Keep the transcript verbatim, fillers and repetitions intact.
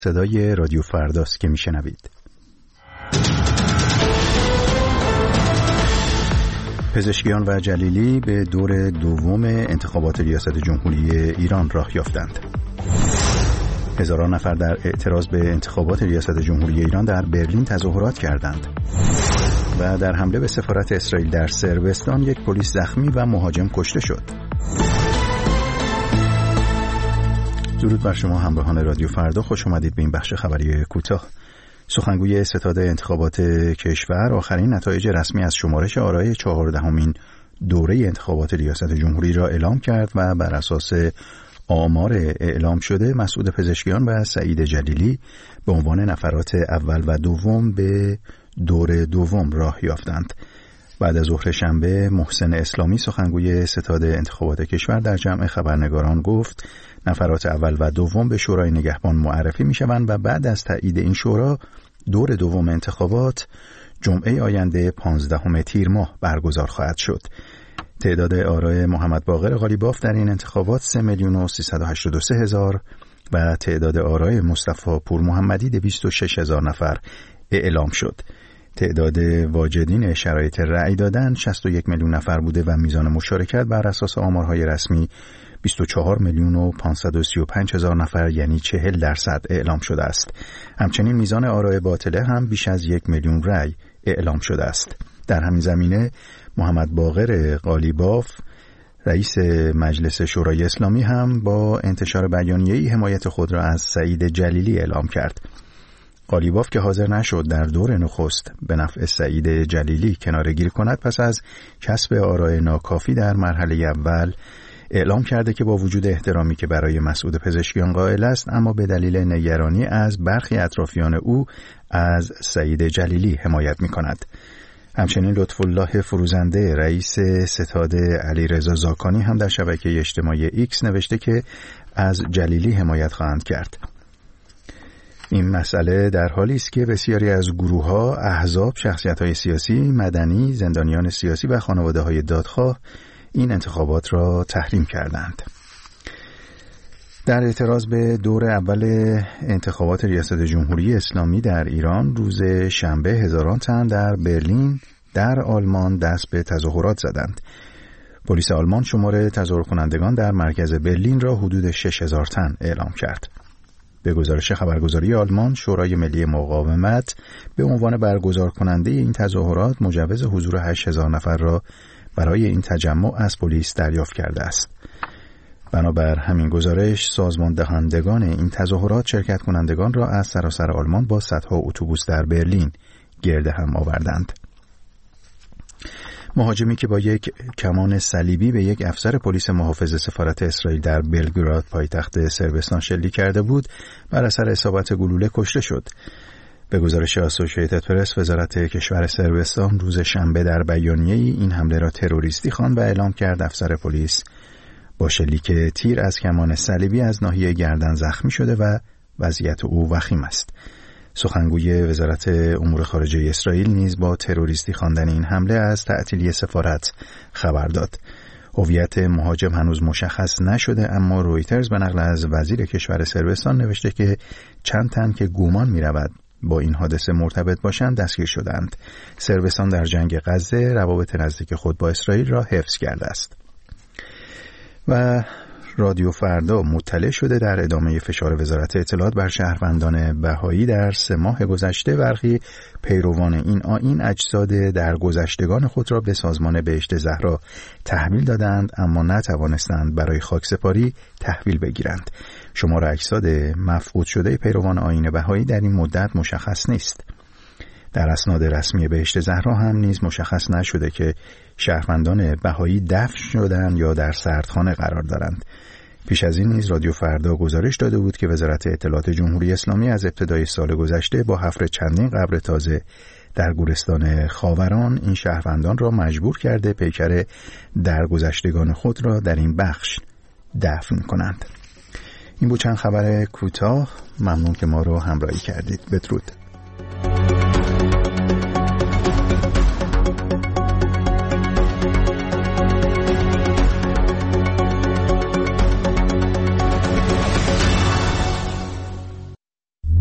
صدای رادیو فرداست که میشنوید. پزشکیان و جلیلی به دور دوم انتخابات ریاست جمهوری ایران راه یافتند. هزاران نفر در اعتراض به انتخابات ریاست جمهوری ایران در برلین تظاهرات کردند. و در حمله به سفارت اسرائیل در صربستان یک پلیس زخمی و مهاجم کشته شد. درود بر شما همراهان رادیو فردا، خوش اومدید به این بخش خبری کوتاه. سخنگوی ستاد انتخابات کشور آخرین نتایج رسمی از شمارش آرای چهاردهمین دوره انتخابات ریاست جمهوری را اعلام کرد و بر اساس آمار اعلام شده مسعود پزشکیان و سعید جلیلی به عنوان نفرات اول و دوم به دور دوم راه یافتند. بعد از ظهر شنبه محسن اسلامی سخنگوی ستاد انتخابات کشور در جمع خبرنگاران گفت نفرات اول و دوم به شورای نگهبان معرفی می شوند و بعد از تایید این شورا دور دوم انتخابات جمعه آینده پانزدهم تیر ماه برگزار خواهد شد. تعداد آرای محمد باقر قالیباف در این انتخابات سه میلیون و سیصد و هشتاد و سه هزار و تعداد آرای مصطفی پور محمدی دویست و شش هزار نفر اعلام شد. تعداد واجدین شرایط رأی دادن شصت و یک میلیون نفر بوده و میزان مشارکت بر اساس آمارهای رسمی بیست و چهار میلیون و پانصد و سی و پنج هزار نفر یعنی چهل درصد اعلام شده است. همچنین میزان آرای باطله هم بیش از یک میلیون رأی اعلام شده است. در همین زمینه محمد باقر قالیباف رئیس مجلس شورای اسلامی هم با انتشار بیانیه‌ای حمایت خود را از سعید جلیلی اعلام کرد. قالیباف که حاضر نشد در دور نخست به نفع سعید جلیلی کناره‌گیری کند پس از کسب آرای ناکافی در مرحله اول اعلام کرده که با وجود احترامی که برای مسعود پزشکیان قائل است اما به دلیل نگرانی از برخی اطرافیان او از سعید جلیلی حمایت می‌کند. همچنین لطف‌الله فروزنده رئیس ستاد علیرضا زاکانی هم در شبکه اجتماعی ایکس نوشته که از جلیلی حمایت خواهند کرد. این مسئله در حالی است که بسیاری از گروه‌ها، احزاب، شخصیت‌های سیاسی، مدنی، زندانیان سیاسی و خانواده‌های دادخواه این انتخابات را تحریم کردند. در اعتراض به دور اول انتخابات ریاست جمهوری اسلامی در ایران روز شنبه هزاران تن در برلین در آلمان دست به تظاهرات زدند. پلیس آلمان شمار تظاهر کنندگان در مرکز برلین را حدود شش هزار تن اعلام کرد. به گزارش خبرگزاری آلمان، شورای ملی مقاومت به عنوان برگزار کننده این تظاهرات مجوز حضور هشت هزار نفر را برای این تجمع از پلیس دریافت کرده است. بنابر همین گزارش سازمان دهندگان این تظاهرات شرکت کنندگان را از سراسر آلمان با صدها اتوبوس در برلین گرد هم آوردند. مهاجمی که با یک کمان صلیبی به یک افسر پلیس محافظ سفارت اسرائیل در بلگراد پایتخت صربستان شلیک کرده بود بر اثر اصابت گلوله کشته شد. به گزارش اسوسییتد پرس وزارت کشور صربستان روز شنبه در بیانیه‌ای این حمله را تروریستی خواند و اعلام کرد افسر پلیس با شلیک تیر از کمان صلیبی از ناحیه گردن زخمی شده و وضعیت او وخیم است. سخنگوی وزارت امور خارجه اسرائیل نیز با تروریستی خواندن این حمله از تعطیلی سفارت خبر داد. هویت مهاجم هنوز مشخص نشده اما رویترز به نقل از وزیر کشور صربستان نوشته که چند تن که گمان می‌رود با این حادثه مرتبط باشند دستگیر شدند. صربستان در جنگ غزه روابط نزدیک خود با اسرائیل را حفظ کرده است. و رادیو فردا مطلع شده در ادامه فشار وزارت اطلاعات بر شهروندان بهایی در سه ماه گذشته برخی پیروان این آیین اجساد درگذشتگان خود را به سازمان بهشت زهرا تحویل دادند اما نتوانستند برای خاکسپاری تحویل بگیرند. شمار اجساد مفقود شده پیروان آیین بهایی در این مدت مشخص نیست. در اسناد رسمی بهشت زهرا هم نیز مشخص نشده که شهروندان بهایی دفن شدند یا در سردخانه قرار دارند. پیش از این نیز رادیو فردا گزارش داده بود که وزارت اطلاعات جمهوری اسلامی از ابتدای سال گذشته با حفر چندین قبر تازه در گورستان خاوران این شهروندان را مجبور کرده پیکر درگذشتگان خود را در این بخش دفن کنند. این بود چند خبر کوتاه. ممنون که ما رو همراهی کردید. بدرود.